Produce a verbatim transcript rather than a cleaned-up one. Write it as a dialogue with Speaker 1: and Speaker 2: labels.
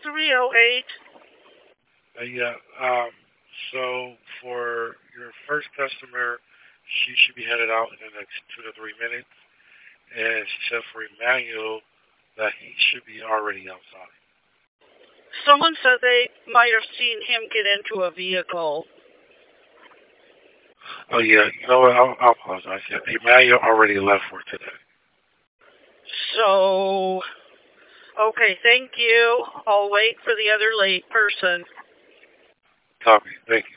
Speaker 1: three oh eight.
Speaker 2: Uh, yeah. Um, so for your first customer, she should be headed out in the next two to three minutes. And she said for Emmanuel that he should be already outside.
Speaker 1: Someone said they might have seen him get into a vehicle.
Speaker 2: Oh yeah, you know what? I'll, I'll apologize. Yeah, Emmanuel already left for today.
Speaker 1: So, okay, thank you. I'll wait for the other late person.
Speaker 2: Copy. Thank you.